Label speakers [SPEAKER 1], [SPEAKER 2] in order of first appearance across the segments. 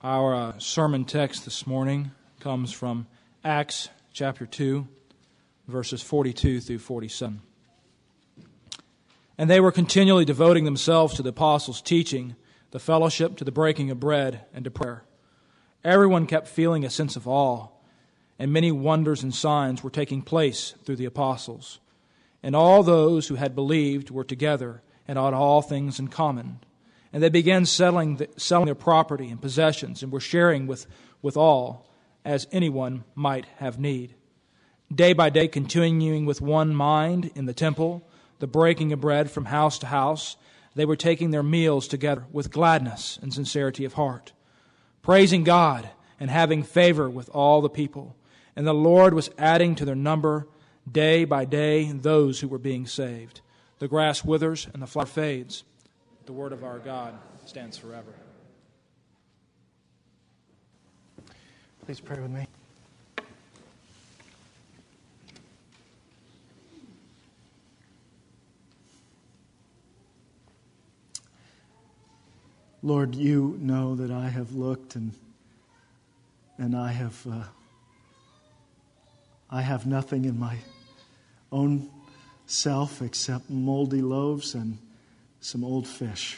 [SPEAKER 1] Our sermon text this morning comes from Acts chapter 2, verses 42 through 47. And they were continually devoting themselves to the apostles' teaching, the fellowship, to the breaking of bread, and to prayer. Everyone kept feeling a sense of awe, and many wonders and signs were taking place through the apostles. And all those who had believed were together and had all things in common. And they began selling their property and possessions and were sharing with all, as anyone might have need. Day by day, continuing with one mind in the temple, the breaking of bread from house to house, they were taking their meals together with gladness and sincerity of heart, praising God and having favor with all the people. And the Lord was adding to their number day by day those who were being saved. The grass withers and the flower fades. The word of our God stands forever.
[SPEAKER 2] Please pray with me. Lord, you know that I have looked and I have nothing in my own self except moldy loaves and some old fish.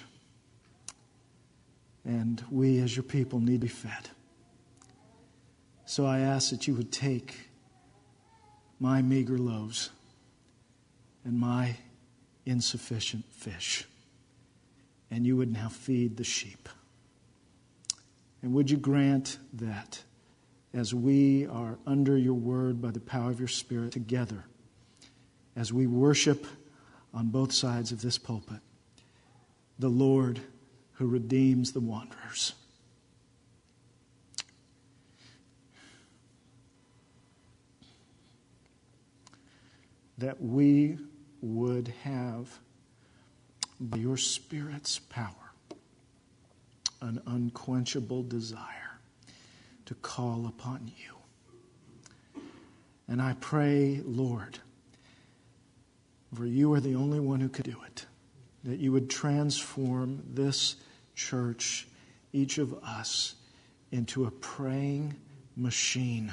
[SPEAKER 2] And we as your people need to be fed. So I ask that you would take my meager loaves and my insufficient fish, and you would now feed the sheep. And would you grant that as we are under your word by the power of your Spirit together, as we worship on both sides of this pulpit, the Lord who redeems the wanderers. That we would have, by your Spirit's power, an unquenchable desire to call upon you. And I pray, Lord, for you are the only one who could do it, that you would transform this church, each of us, into a praying machine.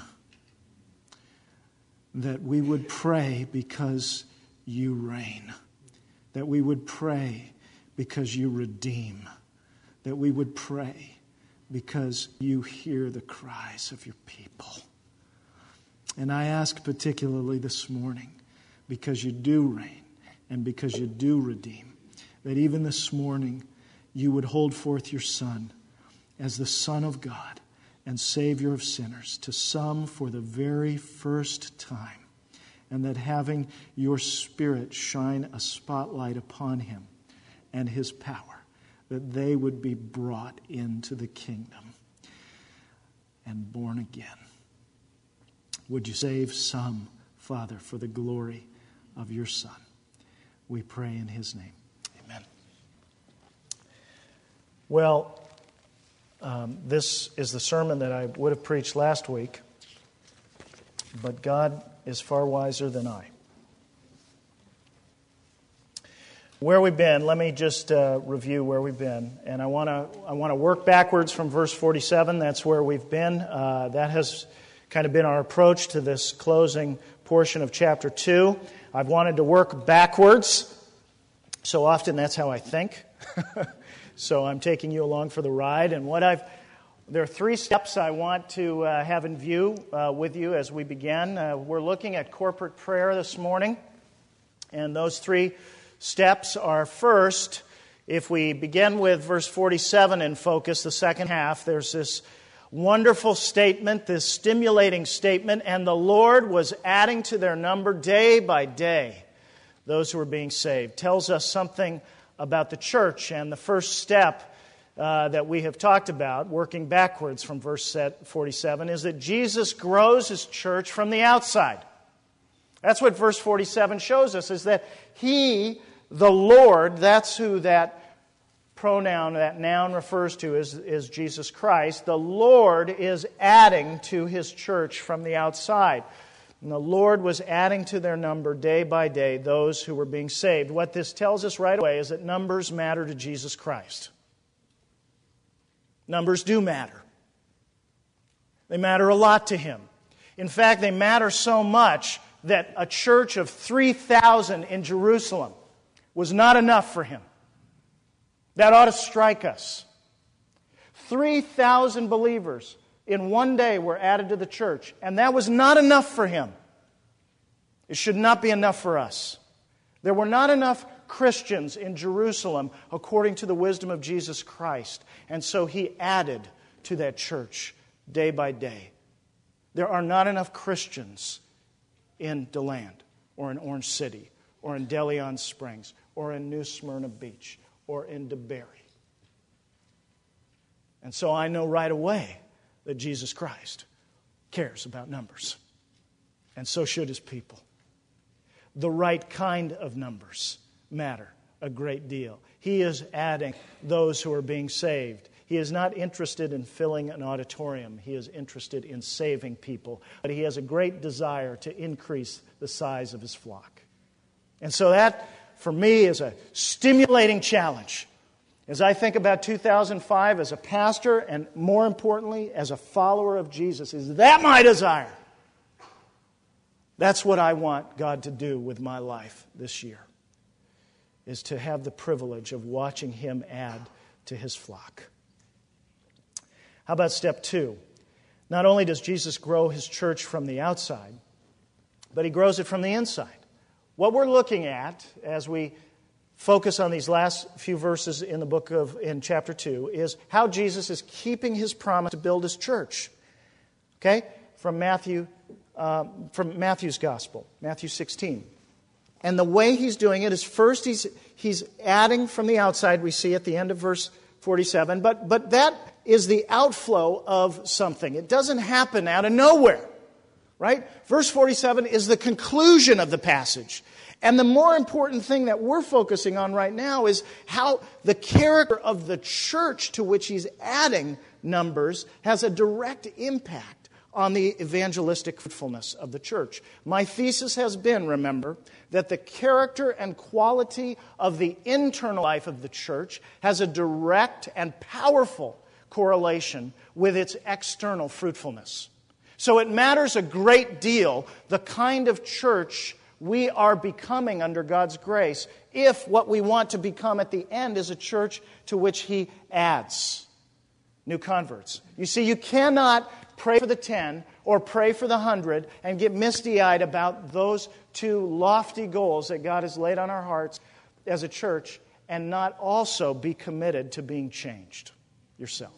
[SPEAKER 2] That we would pray because you reign. That we would pray because you redeem. That we would pray because you hear the cries of your people. And I ask particularly this morning, because you do reign and because you do redeem, that even this morning you would hold forth your Son as the Son of God and Savior of sinners to some for the very first time, and that having your Spirit shine a spotlight upon him and his power, that they would be brought into the kingdom and born again. Would you save some, Father, for the glory of your Son? We pray in his name. Amen. Well, this is the sermon that I would have preached last week, but God is far wiser than I. Where we've been, let me just review where we've been. And I want to work backwards from verse 47. That's where we've been. That has kind of been our approach to this closing portion of chapter 2. I've wanted to work backwards. So often that's how I think. So I'm taking you along for the ride. And there are 3 steps I want to have in view with you as we begin. We're looking at corporate prayer this morning. And those 3 steps are, first, if we begin with verse 47 and focus the second half, there's this wonderful statement, this stimulating statement, and the Lord was adding to their number day by day those who were being saved. Tells us something about the church, and the first step that we have talked about, working backwards from verse 47, is that Jesus grows his church from the outside. That's what verse 47 shows us, is that he, the Lord, that's who that pronoun, that noun refers to, is Jesus Christ. The Lord is adding to his church from the outside. And the Lord was adding to their number day by day those who were being saved. What this tells us right away is that numbers matter to Jesus Christ. Numbers do matter. They matter a lot to Him. In fact, they matter so much that a church of 3,000 in Jerusalem was not enough for Him. That ought to strike us. 3,000 believers in one day were added to the church, and that was not enough for Him. It should not be enough for us. There were not enough Christians in Jerusalem according to the wisdom of Jesus Christ, and so He added to that church day by day. There are not enough Christians in DeLand, or in Orange City, or in De Leon Springs, or in New Smyrna Beach, or in DeBerry. And so I know right away that Jesus Christ cares about numbers. And so should His people. The right kind of numbers matter a great deal. He is adding those who are being saved. He is not interested in filling an auditorium. He is interested in saving people. But He has a great desire to increase the size of His flock. And so that, for me, is a stimulating challenge. As I think about 2005 as a pastor, and more importantly, as a follower of Jesus, is that my desire? That's what I want God to do with my life this year, is to have the privilege of watching Him add to His flock. How about step 2? Not only does Jesus grow His church from the outside, but He grows it from the inside. What we're looking at as we focus on these last few verses in the in chapter 2 is how Jesus is keeping His promise to build His church. Okay? From Matthew's Gospel, Matthew 16. And the way He's doing it is first He's adding from the outside, we see at the end of verse 47, but that is the outflow of something. It doesn't happen out of nowhere, right? Verse 47 is the conclusion of the passage. And the more important thing that we're focusing on right now is how the character of the church to which He's adding numbers has a direct impact on the evangelistic fruitfulness of the church. My thesis has been, remember, that the character and quality of the internal life of the church has a direct and powerful correlation with its external fruitfulness. So it matters a great deal the kind of church we are becoming under God's grace if what we want to become at the end is a church to which He adds new converts. You see, you cannot pray for the 10 or pray for the 100 and get misty-eyed about those two lofty goals that God has laid on our hearts as a church and not also be committed to being changed yourself.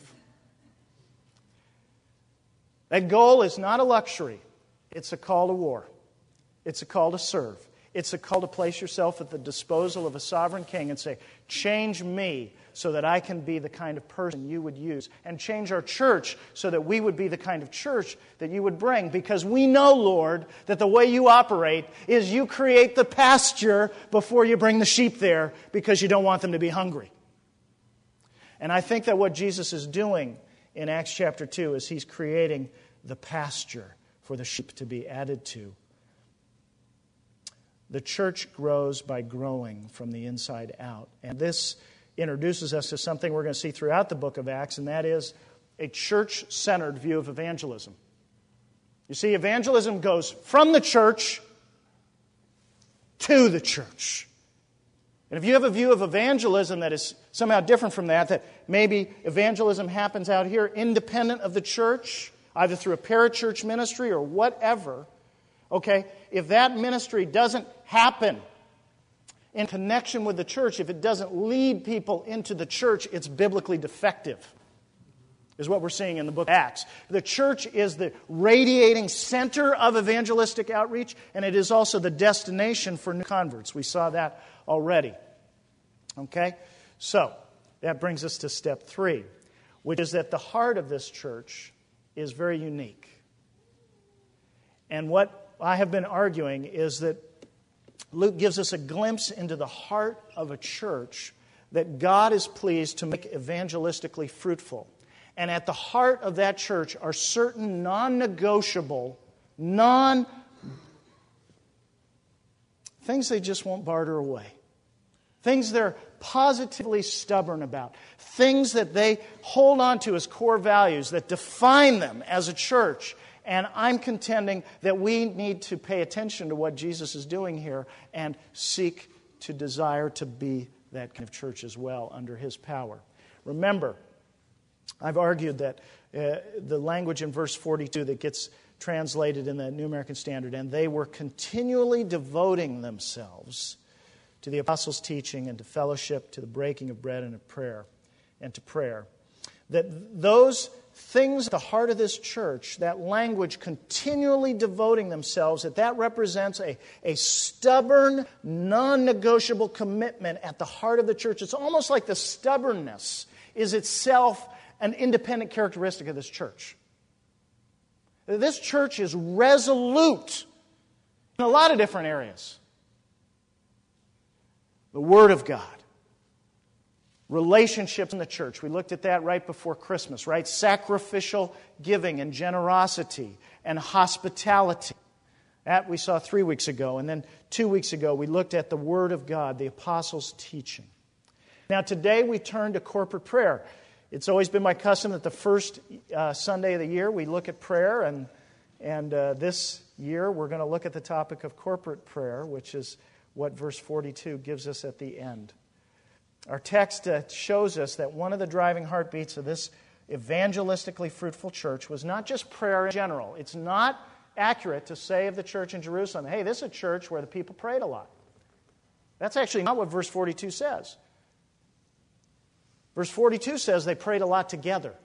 [SPEAKER 2] That goal is not a luxury. It's a call to war. It's a call to serve. It's a call to place yourself at the disposal of a sovereign king and say, change me so that I can be the kind of person you would use. And change our church so that we would be the kind of church that you would bring. Because we know, Lord, that the way you operate is you create the pasture before you bring the sheep there because you don't want them to be hungry. And I think that what Jesus is doing in Acts chapter 2 is He's creating the pasture for the sheep to be added to. The church grows by growing from the inside out. And this introduces us to something we're going to see throughout the book of Acts, and that is a church-centered view of evangelism. You see, evangelism goes from the church to the church. And if you have a view of evangelism that is somehow different from that maybe evangelism happens out here independent of the church, either through a parachurch ministry or whatever, okay, if that ministry doesn't happen in connection with the church, if it doesn't lead people into the church, it's biblically defective, is what we're seeing in the book of Acts. The church is the radiating center of evangelistic outreach, and it is also the destination for new converts. We saw that already. Okay? So, that brings us to step 3, which is that the heart of this church is very unique. And what I have been arguing is that Luke gives us a glimpse into the heart of a church that God is pleased to make evangelistically fruitful. And at the heart of that church are certain non-negotiable, things they just won't barter away. things they're positively stubborn about, things that they hold on to as core values that define them as a church. And I'm contending that we need to pay attention to what Jesus is doing here and seek to desire to be that kind of church as well under His power. Remember, I've argued that the language in verse 42 that gets translated in the New American Standard, and they were continually devoting themselves to the apostles' teaching and to fellowship, to the breaking of bread and to prayer. That those things at the heart of this church, that language continually devoting themselves, that represents a stubborn, non-negotiable commitment at the heart of the church. It's almost like the stubbornness is itself an independent characteristic of this church. This church is resolute in a lot of different areas. The Word of God. Relationships in the church. We looked at that right before Christmas, right? Sacrificial giving and generosity and hospitality. That we saw 3 weeks ago. And then 2 weeks ago, we looked at the Word of God, the apostles' teaching. Now, today we turn to corporate prayer. It's always been my custom that the first Sunday of the year we look at prayer. And this year we're going to look at the topic of corporate prayer, which is what verse 42 gives us at the end. Our text shows us that one of the driving heartbeats of this evangelistically fruitful church was not just prayer in general. It's not accurate to say of the church in Jerusalem, hey, this is a church where the people prayed a lot. That's actually not what verse 42 says. Verse 42 says they prayed a lot together.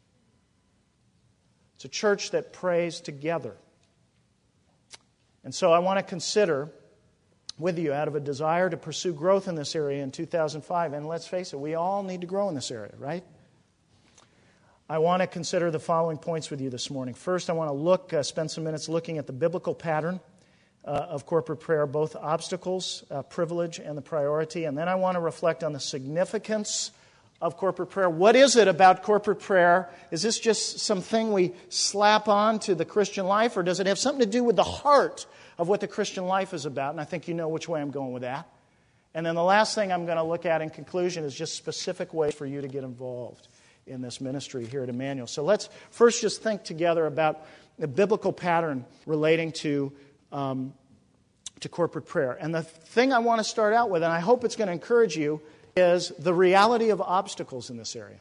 [SPEAKER 2] It's a church that prays together. And so I want to consider with you out of a desire to pursue growth in this area in 2005. And let's face it, we all need to grow in this area, right? I want to consider the following points with you this morning. First, I want to spend some minutes looking at the biblical pattern of corporate prayer, both obstacles, privilege, and the priority. And then I want to reflect on the significance of corporate prayer. What is it about corporate prayer? Is this just something we slap on to the Christian life, or does it have something to do with the heart of what the Christian life is about? And I think you know which way I'm going with that. And then the last thing I'm going to look at in conclusion is just specific ways for you to get involved in this ministry here at Emmanuel. So let's first just think together about the biblical pattern relating to corporate prayer. And the thing I want to start out with, and I hope it's going to encourage you, is the reality of obstacles in this area.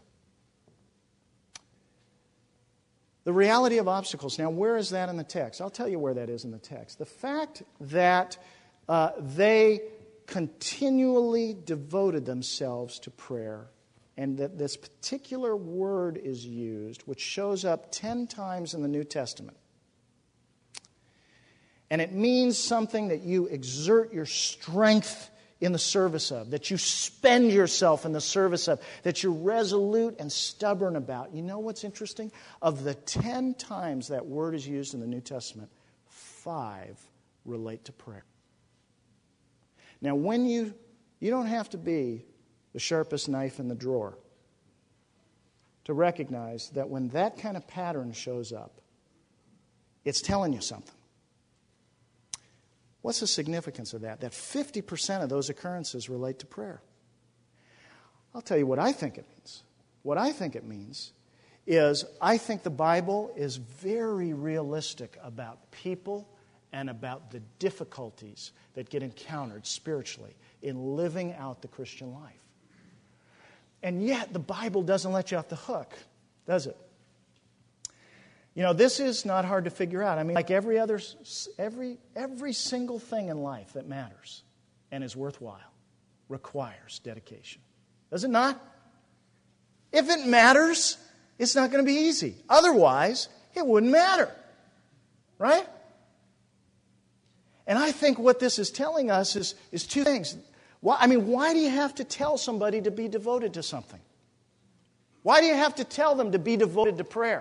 [SPEAKER 2] The reality of obstacles. Now, where is that in the text? I'll tell you where that is in the text. The fact that they continually devoted themselves to prayer, and that this particular word is used, which shows up 10 times in the New Testament. And it means something that you exert your strength in the service of, that you spend yourself in the service of, that you're resolute and stubborn about. You know what's interesting? Of the 10 times that word is used in the New Testament, 5 relate to prayer. Now, when you don't have to be the sharpest knife in the drawer to recognize that when that kind of pattern shows up, it's telling you something. What's the significance of that? That 50% of those occurrences relate to prayer. I'll tell you what I think it means. What I think it means is I think the Bible is very realistic about people and about the difficulties that get encountered spiritually in living out the Christian life. And yet the Bible doesn't let you off the hook, does it? You know, this is not hard to figure out. I mean, like every single thing in life that matters and is worthwhile requires dedication. Does it not? If it matters, it's not going to be easy. Otherwise, it wouldn't matter. Right? And I think what this is telling us is two things. Why do you have to tell somebody to be devoted to something? Why do you have to tell them to be devoted to prayer?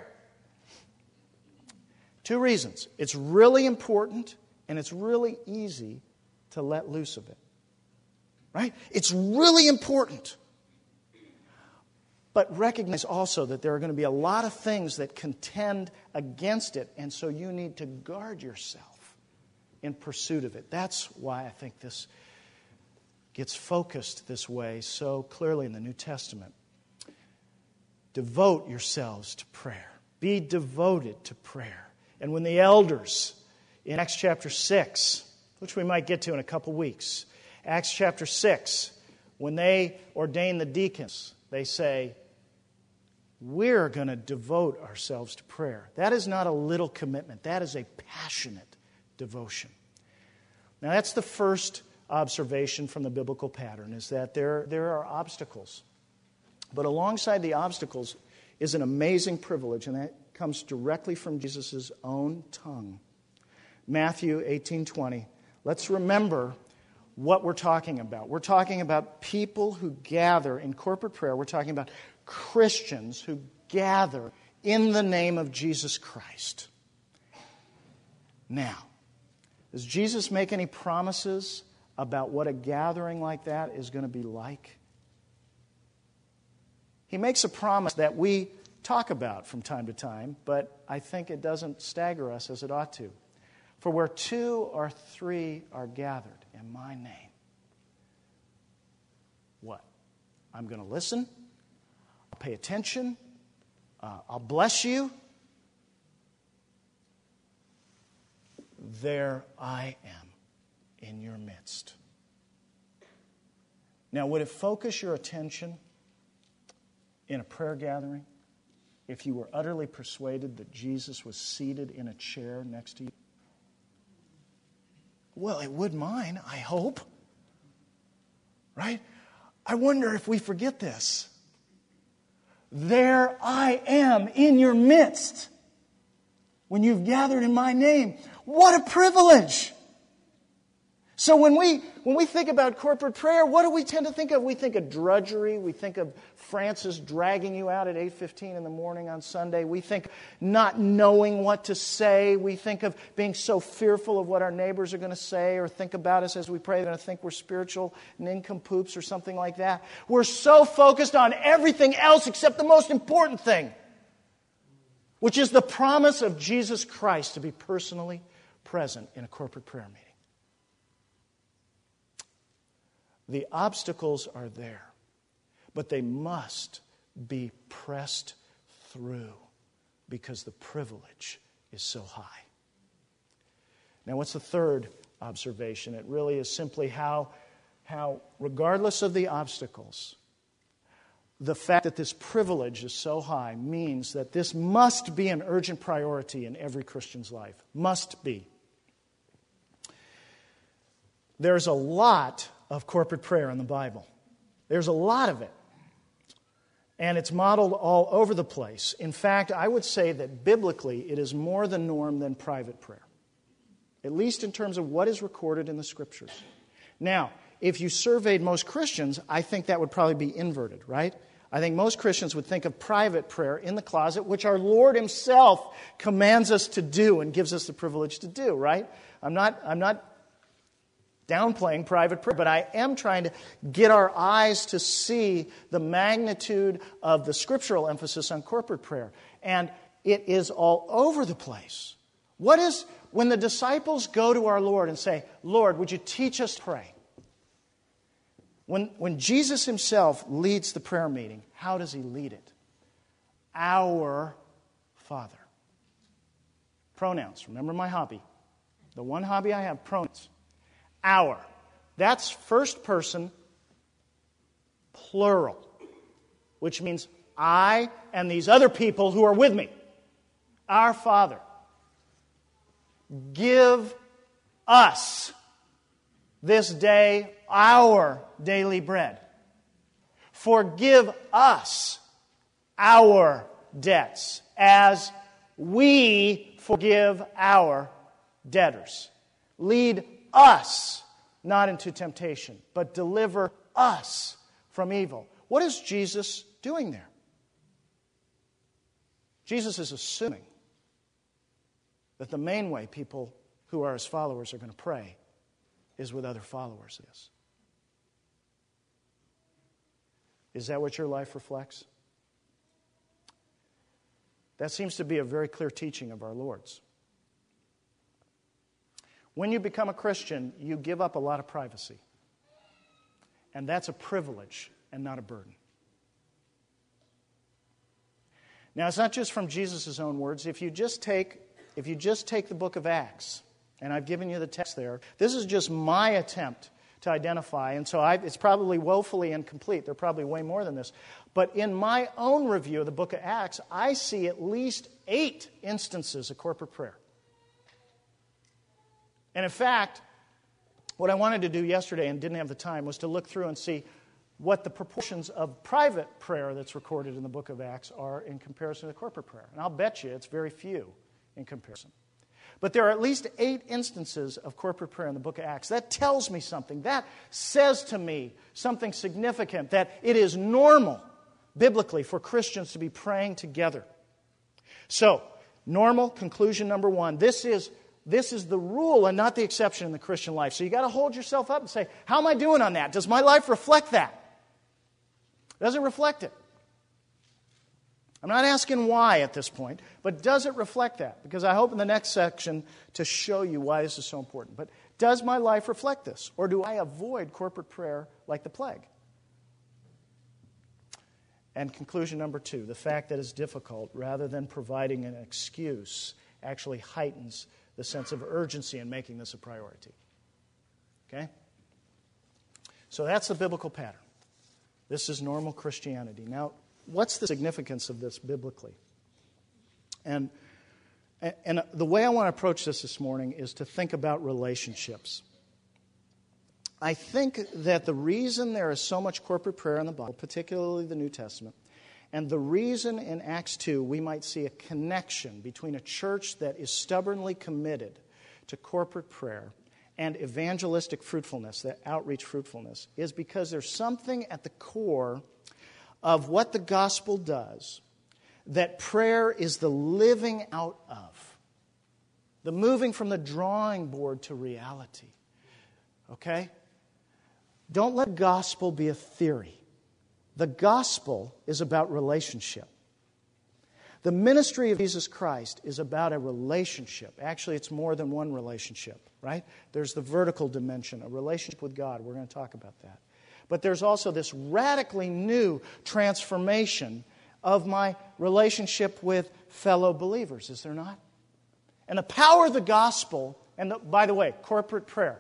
[SPEAKER 2] 2 reasons. It's really important, and it's really easy to let loose of it. Right? It's really important. But recognize also that there are going to be a lot of things that contend against it, and so you need to guard yourself in pursuit of it. That's why I think this gets focused this way so clearly in the New Testament. Devote yourselves to prayer. Be devoted to prayer. And when the elders in Acts chapter 6, which we might get to in a couple weeks, Acts chapter 6, when they ordain the deacons, they say, we're going to devote ourselves to prayer. That is not a little commitment. That is a passionate devotion. Now, that's the first observation from the biblical pattern, is that there are obstacles. But alongside the obstacles is an amazing privilege, and that comes directly from Jesus' own tongue. Matthew 18:20. Let's remember what we're talking about. We're talking about people who gather in corporate prayer. We're talking about Christians who gather in the name of Jesus Christ. Now, does Jesus make any promises about what a gathering like that is going to be like? He makes a promise that we talk about from time to time, but I think it doesn't stagger us as it ought to. For where 2 or 3 are gathered in my name, what? I'm going to listen. I'll pay attention. I'll bless you. There I am in your midst. Now, would it focus your attention in a prayer gathering if you were utterly persuaded that Jesus was seated in a chair next to you? Well, it would mine, I hope. Right? I wonder if we forget this. There I am in your midst when you've gathered in my name. What a privilege! So when we think about corporate prayer, what do we tend to think of? We think of drudgery. We think of Francis dragging you out at 8:15 in the morning on Sunday. We think not knowing what to say. We think of being so fearful of what our neighbors are going to say or think about us as we pray. They're going to think we're spiritual nincompoops or something like that. We're so focused on everything else except the most important thing, which is the promise of Jesus Christ to be personally present in a corporate prayer meeting. The obstacles are there, but they must be pressed through because the privilege is so high. Now, what's the third observation? It really is simply how regardless of the obstacles, the fact that this privilege is so high means that this must be an urgent priority in every Christian's life. Must be. There's a lot of corporate prayer in the Bible. There's a lot of it. And it's modeled all over the place. In fact, I would say that biblically it is more the norm than private prayer, at least in terms of what is recorded in the Scriptures. Now, if you surveyed most Christians, I think that would probably be inverted, right? I think most Christians would think of private prayer in the closet, which our Lord Himself commands us to do and gives us the privilege to do, right? I'm not downplaying private prayer, but I am trying to get our eyes to see the magnitude of the scriptural emphasis on corporate prayer. And it is all over the place. What is, when the disciples go to our Lord and say, Lord, would you teach us to pray? When Jesus Himself leads the prayer meeting, how does He lead it? Our Father. Pronouns. Remember my hobby. The one hobby I have, pronouns. Our. That's first person, plural, which means I and these other people who are with me. Our Father. Give us this day our daily bread. Forgive us our debts as we forgive our debtors. Lead us not into temptation, but deliver us from evil. What is Jesus doing there? Jesus is assuming that the main way people who are His followers are going to pray is with other followers. Is that what your life reflects? That seems to be a very clear teaching of our Lord's. When you become a Christian, you give up a lot of privacy. And that's a privilege and not a burden. Now, it's not just from Jesus' own words. If you just take the book of Acts, and I've given you the text there, this is just my attempt to identify, and so it's probably woefully incomplete. There are probably way more than this. But in my own review of the book of Acts, I see at least 8 instances of corporate prayer. And in fact, what I wanted to do yesterday and didn't have the time was to look through and see what the proportions of private prayer that's recorded in the book of Acts are in comparison to corporate prayer. And I'll bet you it's very few in comparison. But there are at least 8 instances of corporate prayer in the book of Acts. That tells me something. That says to me something significant, that it is normal, biblically, for Christians to be praying together. So, normal, conclusion number 1. This is the rule and not the exception in the Christian life. So you've got to hold yourself up and say, how am I doing on that? Does my life reflect that? Does it reflect it? I'm not asking why at this point, but does it reflect that? Because I hope in the next section to show you why this is so important. But does my life reflect this? Or do I avoid corporate prayer like the plague? And conclusion number 2, the fact that it's difficult rather than providing an excuse actually heightens the sense of urgency in making this a priority. Okay? So that's the biblical pattern. This is normal Christianity. Now, what's the significance of this biblically? And the way I want to approach this morning is to think about relationships. I think that the reason there is so much corporate prayer in the Bible, particularly the New Testament, and the reason in Acts 2 we might see a connection between a church that is stubbornly committed to corporate prayer and evangelistic fruitfulness, that outreach fruitfulness, is because there's something at the core of what the gospel does that prayer is the living out of, the moving from the drawing board to reality. Okay? Don't let gospel be a theory. The gospel is about relationship. The ministry of Jesus Christ is about a relationship. Actually, it's more than one relationship, right? There's the vertical dimension, a relationship with God. We're going to talk about that. But there's also this radically new transformation of my relationship with fellow believers, is there not? And the power of the gospel, and by the way, corporate prayer,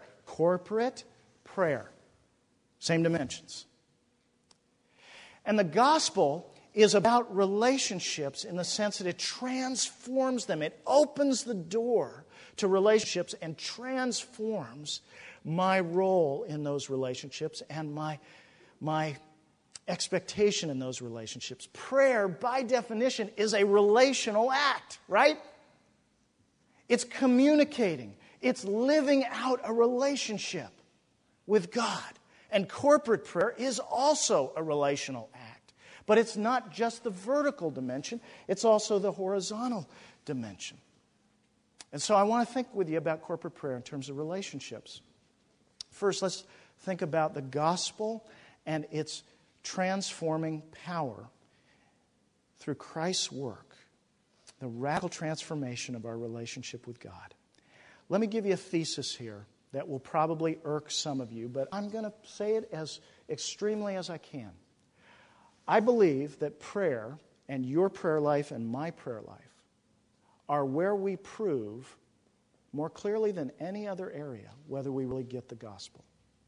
[SPEAKER 2] same dimensions. And the gospel is about relationships in the sense that it transforms them. It opens the door to relationships and transforms my role in those relationships and my expectation in those relationships. Prayer, by definition, is a relational act, right? It's communicating. It's living out a relationship with God. And corporate prayer is also a relational act. But it's not just the vertical dimension, it's also the horizontal dimension. And so I want to think with you about corporate prayer in terms of relationships. First, let's think about the gospel and its transforming power through Christ's work, the radical transformation of our relationship with God. Let me give you a thesis here that will probably irk some of you, but I'm going to say it as extremely as I can. I believe that prayer, and your prayer life and my prayer life, are where we prove more clearly than any other area whether we really get the gospel.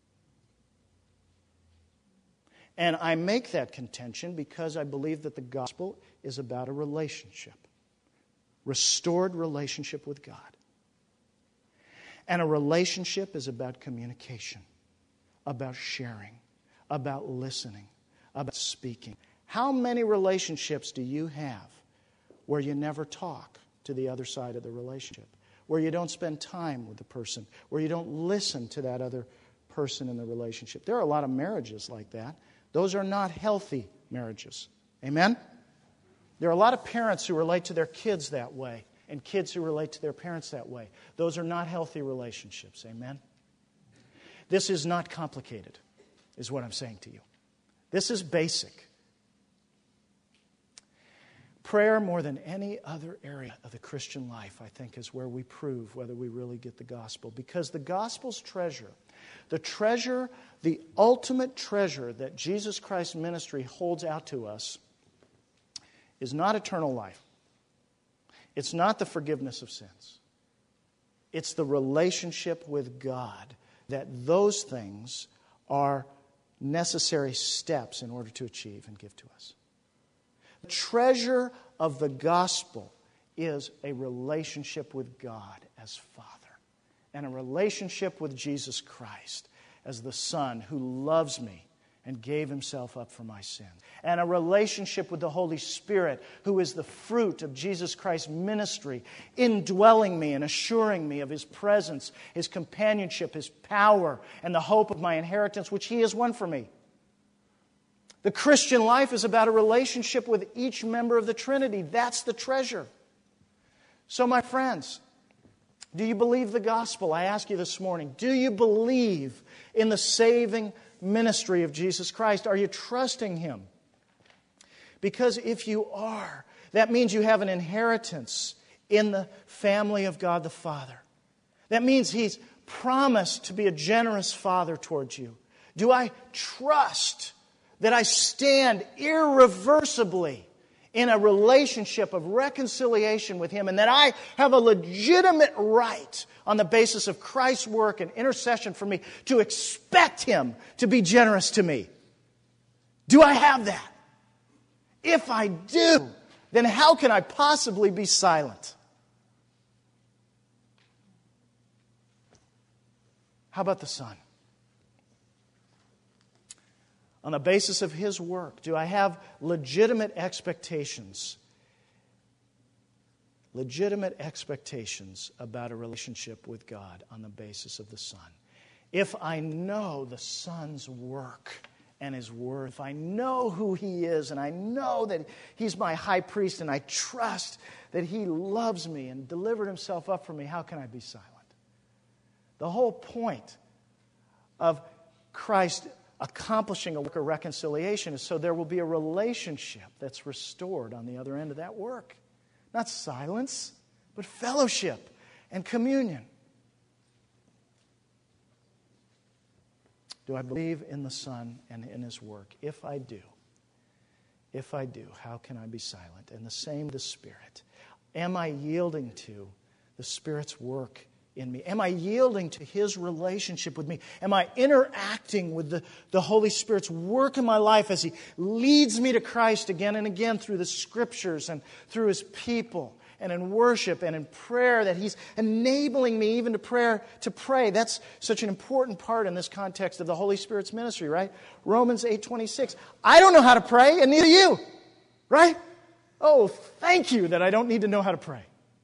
[SPEAKER 2] And I make that contention because I believe that the gospel is about a relationship, restored relationship with God. And a relationship is about communication, about sharing, about listening, about speaking. How many relationships do you have where you never talk to the other side of the relationship, where you don't spend time with the person, where you don't listen to that other person in the relationship? There are a lot of marriages like that. Those are not healthy marriages. Amen? There are a lot of parents who relate to their kids that way, and kids who relate to their parents that way. Those are not healthy relationships. Amen? This is not complicated, is what I'm saying to you. This is basic. Prayer, more than any other area of the Christian life, I think, is where we prove whether we really get the gospel. Because the gospel's treasure, the ultimate treasure that Jesus Christ's ministry holds out to us, is not eternal life. It's not the forgiveness of sins. It's the relationship with God, that those things are necessary steps in order to achieve and give to us. The treasure of the gospel is a relationship with God as Father, and a relationship with Jesus Christ as the Son who loves me and gave Himself up for my sins, and a relationship with the Holy Spirit who is the fruit of Jesus Christ's ministry, indwelling me and assuring me of His presence, His companionship, His power, and the hope of my inheritance, which He has won for me. The Christian life is about a relationship with each member of the Trinity. That's the treasure. So, my friends, do you believe the gospel? I ask you this morning. Do you believe in the saving ministry of Jesus Christ? Are you trusting Him? Because if you are, that means you have an inheritance in the family of God the Father. That means He's promised to be a generous Father towards you. Do I trust that I stand irreversibly in a relationship of reconciliation with Him, and that I have a legitimate right on the basis of Christ's work and intercession for me to expect Him to be generous to me? Do I have that? If I do, then how can I possibly be silent? How about the Son? On the basis of His work, do I have legitimate expectations? Legitimate expectations about a relationship with God on the basis of the Son. If I know the Son's work and His word, if I know who He is, and I know that He's my high priest, and I trust that He loves me and delivered Himself up for me, how can I be silent? The whole point of Christ accomplishing a work of reconciliation is so there will be a relationship that's restored on the other end of that work. Not silence, but fellowship and communion. Do I believe in the Son and in His work? If I do, how can I be silent? And the same the Spirit. Am I yielding to the Spirit's work in me? Am I yielding to His relationship with me? Am I interacting with the Holy Spirit's work in my life as He leads me to Christ again and again through the Scriptures and through His people and in worship and in prayer, that He's enabling me even to pray? That's such an important part in this context of the Holy Spirit's ministry, right? Romans 8:26. I don't know how to pray, and neither do you, right? Oh, thank you that I don't need to know how to pray.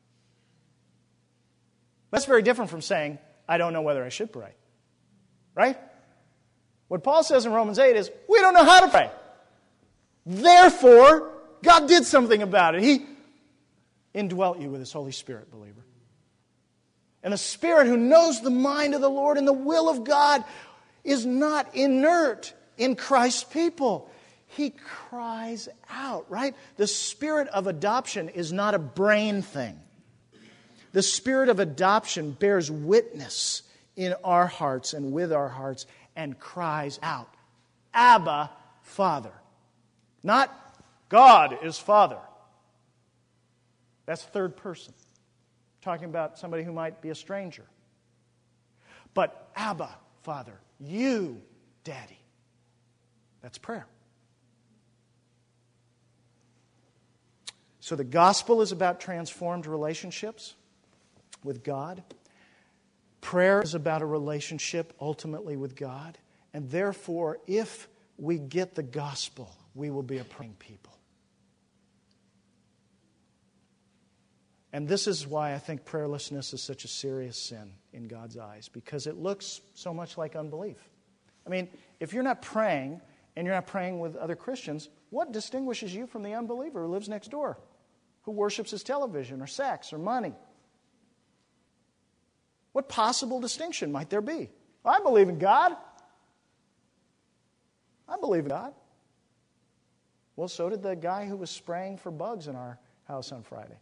[SPEAKER 2] That's very different from saying, I don't know whether I should pray. Right? What Paul says in Romans 8 is, we don't know how to pray. Therefore, God did something about it. He indwelt you with His Holy Spirit, believer. And the Spirit who knows the mind of the Lord and the will of God is not inert in Christ's people. He cries out, right? The Spirit of adoption is not a brain thing. The Spirit of adoption bears witness in our hearts and with our hearts and cries out, Abba, Father. Not God is Father. That's third person. Talking about somebody who might be a stranger. But Abba, Father. You, Daddy. That's prayer. So the gospel is about transformed relationships with God. Prayer is about a relationship ultimately with God. And therefore, if we get the gospel, we will be a praying people. And this is why I think prayerlessness is such a serious sin in God's eyes, because it looks so much like unbelief. I mean, if you're not praying and you're not praying with other Christians, what distinguishes you from the unbeliever who lives next door, who worships his television or sex or money? What possible distinction might there be? I believe in God. I believe in God. Well, so did the guy who was spraying for bugs in our house on Friday.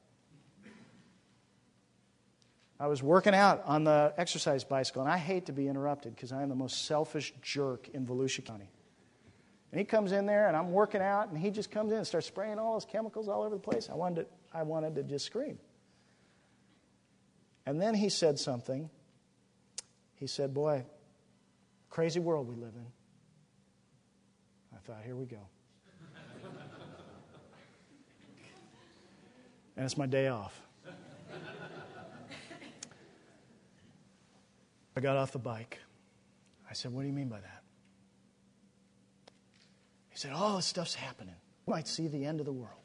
[SPEAKER 2] I was working out on the exercise bicycle, and I hate to be interrupted because I am the most selfish jerk in Volusia County. And he comes in there, and I'm working out, and he just comes in and starts spraying all those chemicals all over the place. I wanted to just scream. And then he said something. He said, boy, crazy world we live in. I thought, here we go. And it's my day off. I got off the bike. I said, what do you mean by that? He said, all this stuff's happening. You might see the end of the world.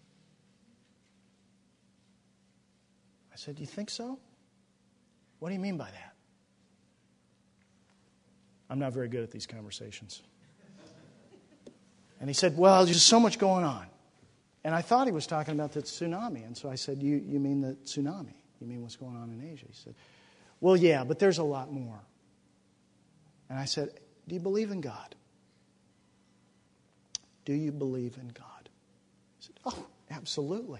[SPEAKER 2] I said, do you think so? What do you mean by that? I'm not very good at these conversations. And he said, well, there's so much going on. And I thought he was talking about the tsunami. And so I said, you mean the tsunami? You mean what's going on in Asia? He said, well, yeah, but there's a lot more. And I said, do you believe in God? Do you believe in God? He said, oh, absolutely.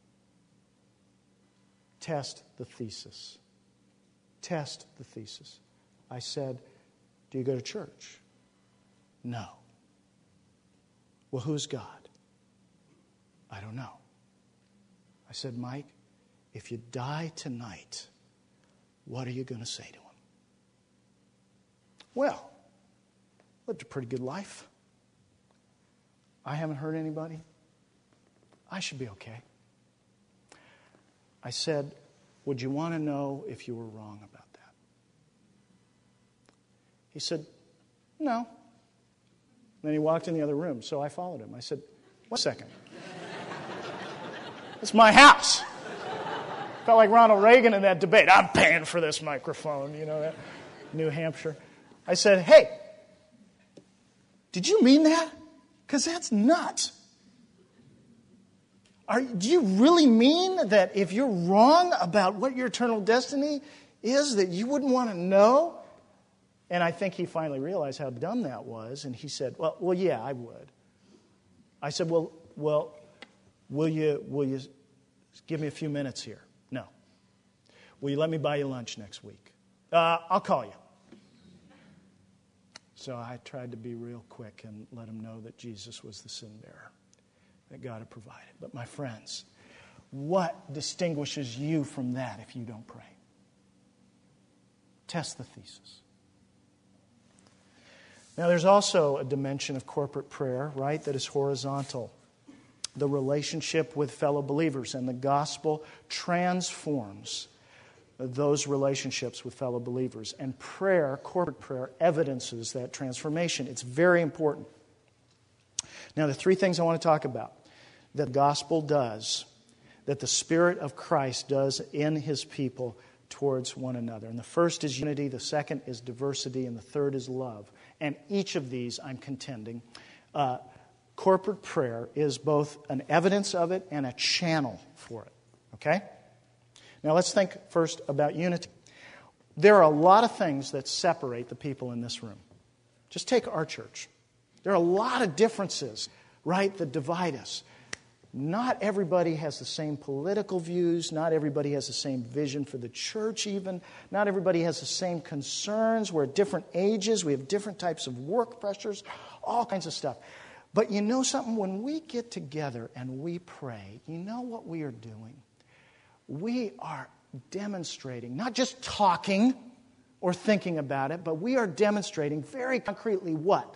[SPEAKER 2] Test the thesis. Test the thesis. I said, do you go to church? No. Well, who's God? I don't know. I said, Mike, if you die tonight, what are you going to say to him? Well, lived a pretty good life. I haven't hurt anybody. I should be okay. I said, would you want to know if you were wrong about that? He said, no. Then he walked in the other room, so I followed him. I said, wait a second. It's my house. Felt like Ronald Reagan in that debate. I'm paying for this microphone, that New Hampshire. I said, hey, did you mean that? Because that's nuts. Do you really mean that if you're wrong about what your eternal destiny is, that you wouldn't want to know? And I think he finally realized how dumb that was, and he said, well, yeah, I would. I said, well, will you give me a few minutes here? No. Will you let me buy you lunch next week? I'll call you. So I tried to be real quick and let him know that Jesus was the sin bearer, that God had provided. But my friends, what distinguishes you from that if you don't pray? Test the thesis. Now, there's also a dimension of corporate prayer, right, that is horizontal. The relationship with fellow believers, and the gospel transforms those relationships with fellow believers. And prayer, corporate prayer, evidences that transformation. It's very important. Now, the three things I want to talk about that the gospel does, that the Spirit of Christ does in His people towards one another. And the first is unity, the second is diversity, and the third is love. And each of these, I'm contending, corporate prayer is both an evidence of it and a channel for it. Okay? Now let's think first about unity. There are a lot of things that separate the people in this room. Just take our church. There are a lot of differences, right, that divide us. Not everybody has the same political views. Not everybody has the same vision for the church even. Not everybody has the same concerns. We're at different ages. We have different types of work pressures. All kinds of stuff. But you know something? When we get together and we pray, you know what we are doing? We are demonstrating, not just talking or thinking about it, but we are demonstrating very concretely what?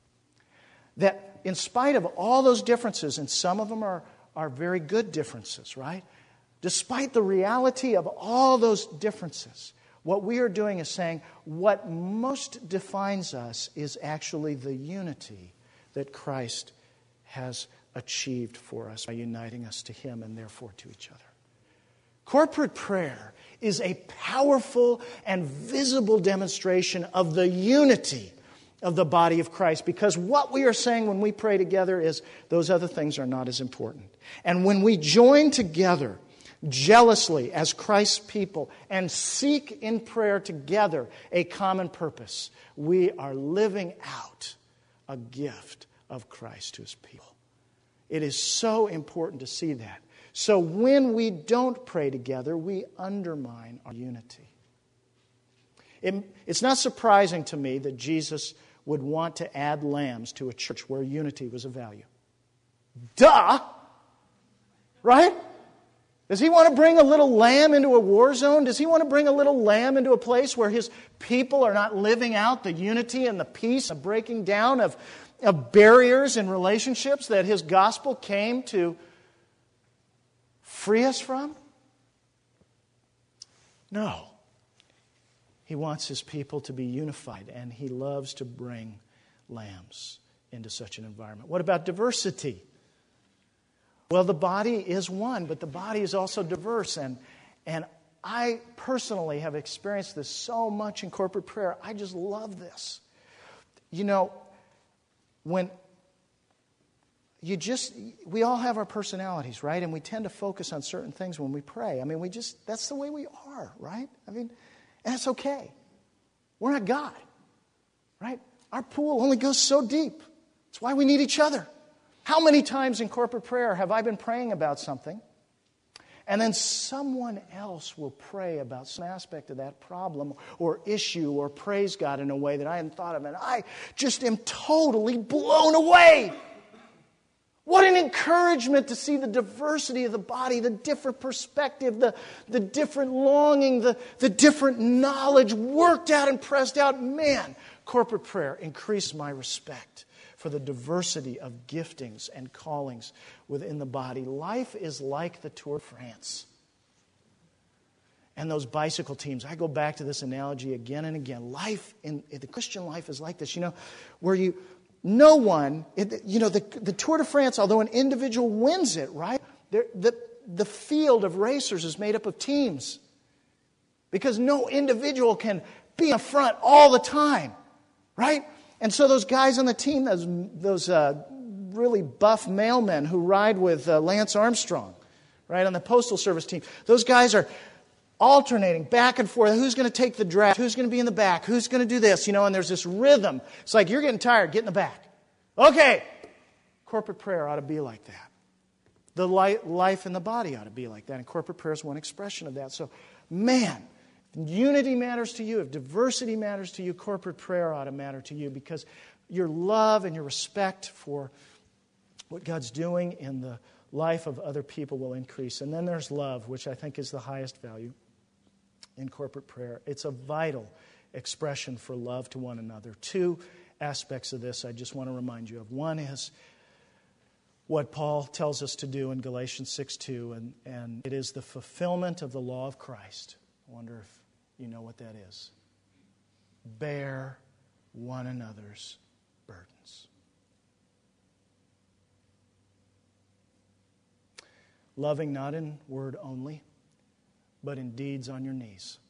[SPEAKER 2] That in spite of all those differences, and some of them are very good differences, right? Despite the reality of all those differences, what we are doing is saying what most defines us is actually the unity that Christ has achieved for us by uniting us to Him and therefore to each other. Corporate prayer is a powerful and visible demonstration of the unity of the body of Christ, because what we are saying when we pray together is those other things are not as important. And when we join together jealously as Christ's people and seek in prayer together a common purpose, we are living out a gift of Christ to His people. It is so important to see that. So when we don't pray together, we undermine our unity. It's not surprising to me that Jesus would want to add lambs to a church where unity was a value. Duh! Right? Does he want to bring a little lamb into a war zone? Does he want to bring a little lamb into a place where his people are not living out the unity and the peace, the breaking down of barriers in relationships that his gospel came to free us from? No. He wants his people to be unified, and he loves to bring lambs into such an environment. What about diversity? Well, the body is one, but the body is also diverse. And I personally have experienced this so much in corporate prayer. I just love this. You know, when we all have our personalities, right? And we tend to focus on certain things when we pray. I mean, that's the way we are, right? I mean, and it's okay. We're not God, right? Our pool only goes so deep. That's why we need each other. How many times in corporate prayer have I been praying about something, and then someone else will pray about some aspect of that problem or issue or praise God in a way that I hadn't thought of, and I just am totally blown away. What an encouragement to see the diversity of the body, the different perspective, the different longing, the different knowledge worked out and pressed out. Man, corporate prayer increased my respect for the diversity of giftings and callings within the body. Life is like the Tour de France. And those bicycle teams, I go back to this analogy again and again. Life, the Christian life is like this, where the Tour de France, although an individual wins it, right? The field of racers is made up of teams. Because no individual can be in front all the time, right? And so those guys on the team, those really buff mailmen who ride with Lance Armstrong, right, on the Postal Service team, those guys are alternating back and forth. Who's going to take the draft? Who's going to be in the back? Who's going to do this? And there's this rhythm. It's like, you're getting tired, get in the back. Okay. Corporate prayer ought to be like that. The life in the body ought to be like that. And corporate prayer is one expression of that. So, man, if unity matters to you, if diversity matters to you, corporate prayer ought to matter to you, because your love and your respect for what God's doing in the life of other people will increase. And then there's love, which I think is the highest value in corporate prayer. It's a vital expression for love to one another. Two aspects of this I just want to remind you of. One is what Paul tells us to do in Galatians 6:2, and it is the fulfillment of the law of Christ. I wonder if you know what that is. Bear one another's burdens. Loving not in word only, but in deeds on your knees.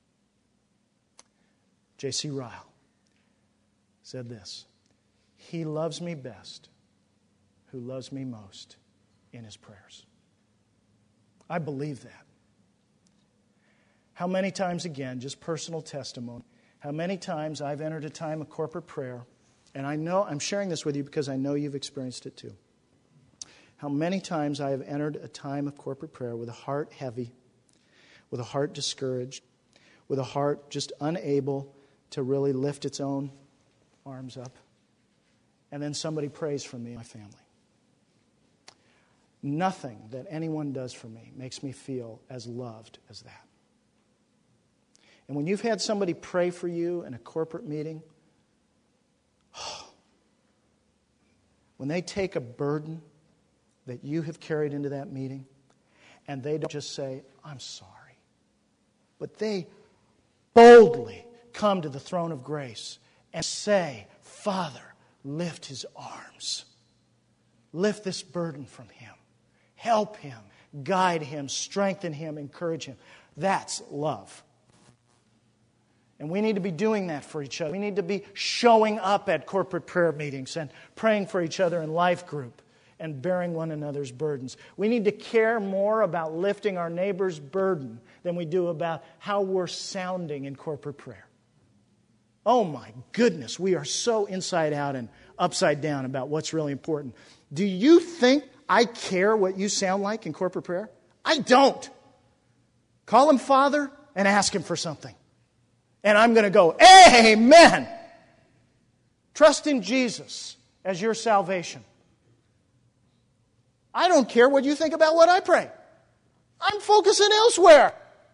[SPEAKER 2] J.C. Ryle said this: He loves me best who loves me most in his prayers. I believe that. How many times, again, just personal testimony, how many times I've entered a time of corporate prayer, and I know I'm sharing this with you because I know you've experienced it too. How many times I have entered a time of corporate prayer with a heart heavy, with a heart discouraged, with a heart just unable to really lift its own arms up, and then somebody prays for me and my family. Nothing that anyone does for me makes me feel as loved as that. And when you've had somebody pray for you in a corporate meeting, when they take a burden that you have carried into that meeting, and they don't just say, I'm sorry, but they boldly come to the throne of grace and say, Father, lift his arms. Lift this burden from him. Help him, guide him, strengthen him, encourage him. That's love. And we need to be doing that for each other. We need to be showing up at corporate prayer meetings and praying for each other in life group and bearing one another's burdens. We need to care more about lifting our neighbor's burden than we do about how we're sounding in corporate prayer. Oh my goodness, we are so inside out and upside down about what's really important. Do you think I care what you sound like in corporate prayer? I don't. Call him Father and ask him for something. And I'm going to go, amen. Trust in Jesus as your salvation. I don't care what you think about what I pray. I'm focusing elsewhere.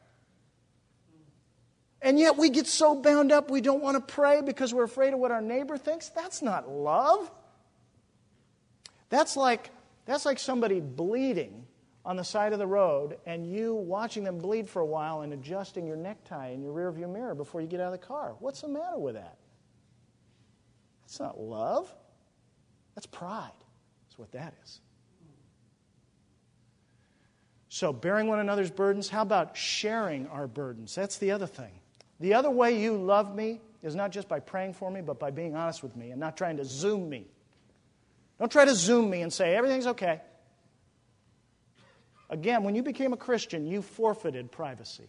[SPEAKER 2] And yet we get so bound up we don't want to pray because we're afraid of what our neighbor thinks. That's not love. That's like somebody bleeding on the side of the road and you watching them bleed for a while and adjusting your necktie in your rearview mirror before you get out of the car. What's the matter with that? That's not love. That's pride. That's what that is. So, bearing one another's burdens, how about sharing our burdens? That's the other thing. The other way you love me is not just by praying for me, but by being honest with me and not trying to Zoom me. Don't try to Zoom me and say, everything's okay. Again, when you became a Christian, you forfeited privacy.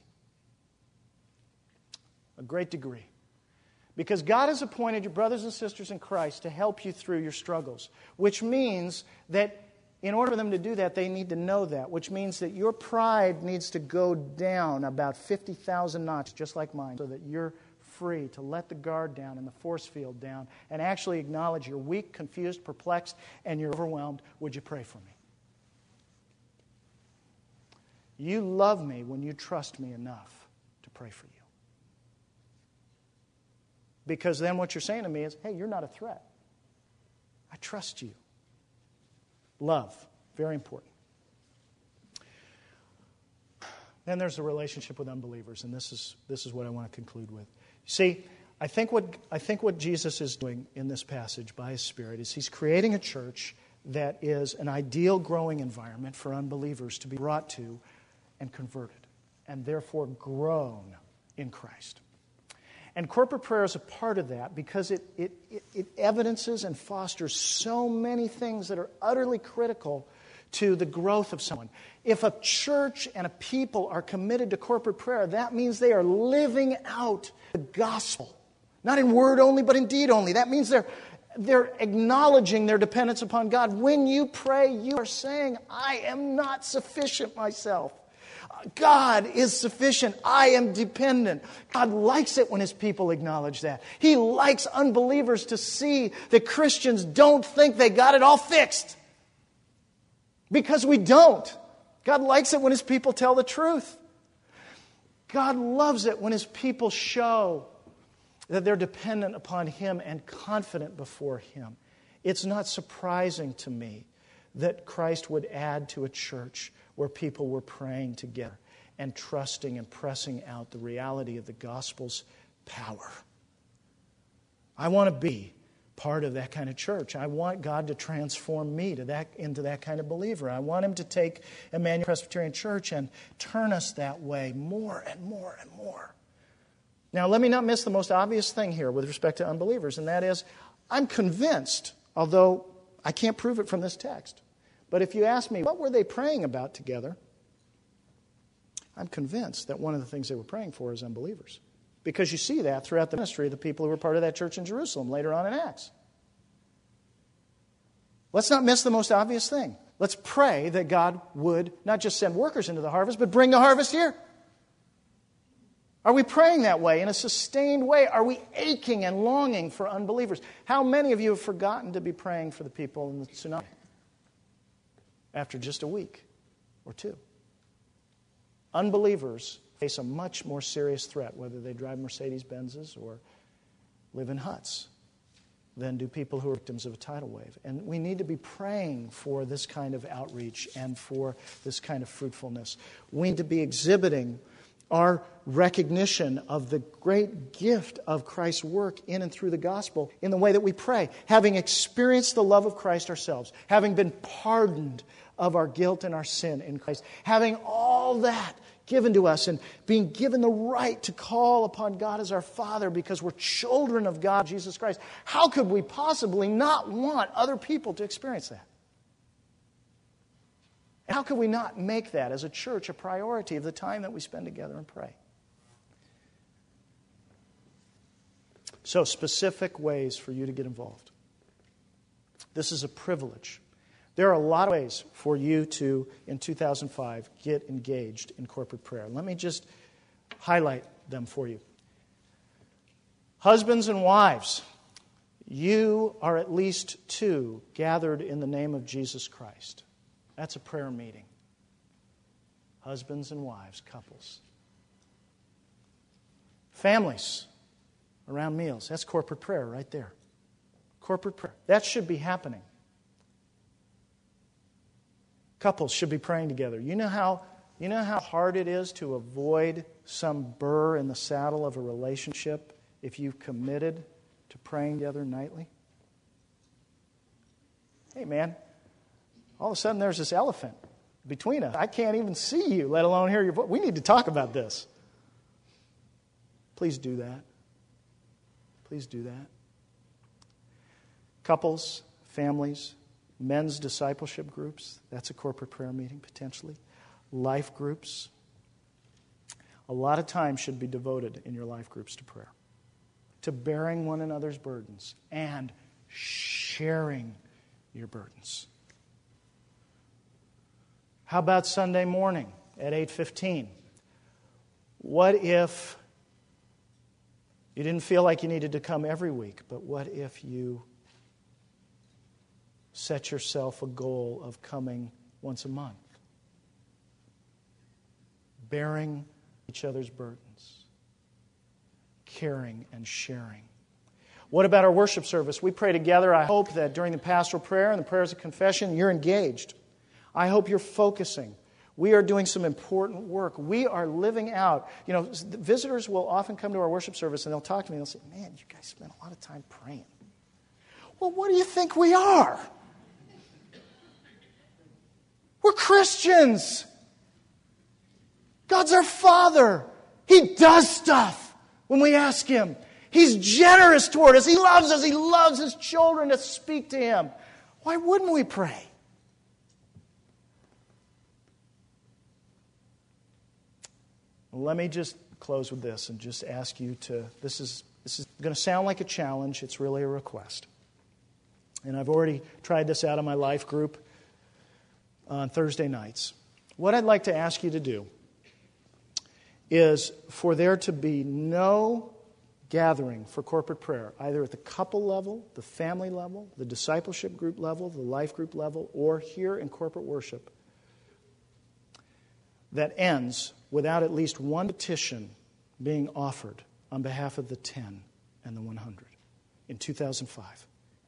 [SPEAKER 2] A great degree. Because God has appointed your brothers and sisters in Christ to help you through your struggles, which means that in order for them to do that, they need to know that, which means that your pride needs to go down about 50,000 notches, just like mine, so that you're free to let the guard down and the force field down and actually acknowledge you're weak, confused, perplexed, and you're overwhelmed. Would you pray for me? You love me when you trust me enough to pray for you. Because then what you're saying to me is, hey, you're not a threat. I trust you. Love, very important. Then there's the relationship with unbelievers, and this is what I want to conclude with. See, I think what Jesus is doing in this passage by His Spirit is He's creating a church that is an ideal growing environment for unbelievers to be brought to and converted, and therefore grown in Christ. And corporate prayer is a part of that because it evidences and fosters so many things that are utterly critical to the growth of someone. If a church and a people are committed to corporate prayer, that means they are living out the gospel. Not in word only, but in deed only. That means they're acknowledging their dependence upon God. When you pray, you are saying, I am not sufficient myself. God is sufficient. I am dependent. God likes it when His people acknowledge that. He likes unbelievers to see that Christians don't think they got it all fixed. Because we don't. God likes it when His people tell the truth. God loves it when His people show that they're dependent upon Him and confident before Him. It's not surprising to me that Christ would add to a church where people were praying together and trusting and pressing out the reality of the gospel's power. I want to be part of that kind of church. I want God to transform me into that kind of believer. I want Him to take Emmanuel Presbyterian Church and turn us that way more and more and more. Now, let me not miss the most obvious thing here with respect to unbelievers, and that is, I'm convinced, although I can't prove it from this text, but if you ask me, what were they praying about together? I'm convinced that one of the things they were praying for is unbelievers. Because you see that throughout the ministry of the people who were part of that church in Jerusalem later on in Acts. Let's not miss the most obvious thing. Let's pray that God would not just send workers into the harvest, but bring the harvest here. Are we praying that way in a sustained way? Are we aching and longing for unbelievers? How many of you have forgotten to be praying for the people in the tsunami after just a week or two? Unbelievers face a much more serious threat, whether they drive Mercedes-Benzes or live in huts, than do people who are victims of a tidal wave. And we need to be praying for this kind of outreach and for this kind of fruitfulness. We need to be exhibiting our recognition of the great gift of Christ's work in and through the gospel in the way that we pray, having experienced the love of Christ ourselves, having been pardoned of our guilt and our sin in Christ, having all that given to us and being given the right to call upon God as our Father because we're children of God, Jesus Christ. How could we possibly not want other people to experience that? And how could we not make that as a church a priority of the time that we spend together and pray? So, specific ways for you to get involved. This is a privilege. There are a lot of ways for you to, in 2005, get engaged in corporate prayer. Let me just highlight them for you. Husbands and wives, you are at least two gathered in the name of Jesus Christ. That's a prayer meeting. Husbands and wives, couples. Families around meals. That's corporate prayer right there. Corporate prayer. That should be happening. Couples should be praying together. You know how hard it is to avoid some burr in the saddle of a relationship if you've committed to praying together nightly? Hey, man, all of a sudden there's this elephant between us. I can't even see you, let alone hear your voice. We need to talk about this. Please do that. Please do that. Couples, families, men's discipleship groups. That's a corporate prayer meeting, potentially. Life groups. A lot of time should be devoted in your life groups to prayer, to bearing one another's burdens and sharing your burdens. How about Sunday morning at 8:15? What if you didn't feel like you needed to come every week, but what if you set yourself a goal of coming once a month? Bearing each other's burdens. Caring and sharing. What about our worship service? We pray together. I hope that during the pastoral prayer and the prayers of confession, you're engaged. I hope you're focusing. We are doing some important work. We are living out. You know, visitors will often come to our worship service and they'll talk to me and they'll say, "Man, you guys spend a lot of time praying." Well, what do you think we are? We're Christians. God's our Father. He does stuff when we ask Him. He's generous toward us. He loves us. He loves His children to speak to Him. Why wouldn't we pray? Let me just close with this and just ask you to, this is going to sound like a challenge. It's really a request. And I've already tried this out in my life group on Thursday nights. What I'd like to ask you to do is for there to be no gathering for corporate prayer, either at the couple level, the family level, the discipleship group level, the life group level, or here in corporate worship, that ends without at least one petition being offered on behalf of the 10 and the 100 in 2005.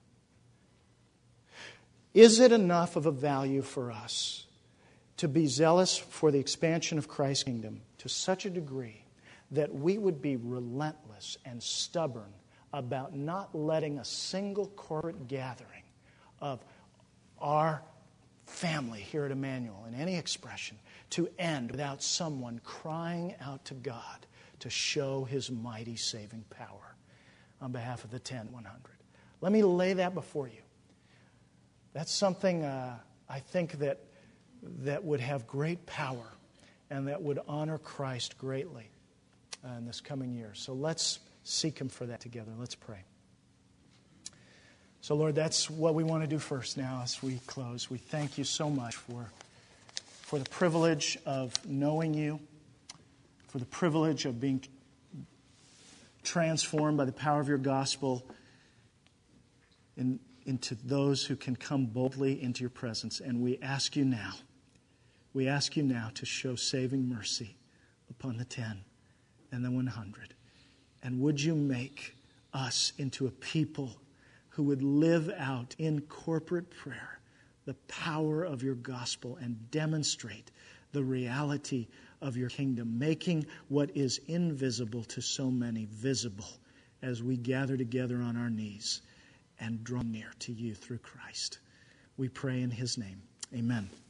[SPEAKER 2] Is it enough of a value for us to be zealous for the expansion of Christ's kingdom to such a degree that we would be relentless and stubborn about not letting a single corporate gathering of our family here at Emmanuel in any expression to end without someone crying out to God to show His mighty saving power on behalf of the 10, 100? Let me lay that before you. That's something I think that would have great power and that would honor Christ greatly in this coming year. So let's seek Him for that together. Let's pray. So Lord, that's what we want to do first now as we close. We thank You so much for the privilege of knowing You, for the privilege of being transformed by the power of Your gospel into those who can come boldly into Your presence. And we ask You now to show saving mercy upon the 10 and the 100. And would You make us into a people who would live out in corporate prayer the power of Your gospel and demonstrate the reality of Your kingdom, making what is invisible to so many visible as we gather together on our knees and draw near to You through Christ. We pray in His name. Amen.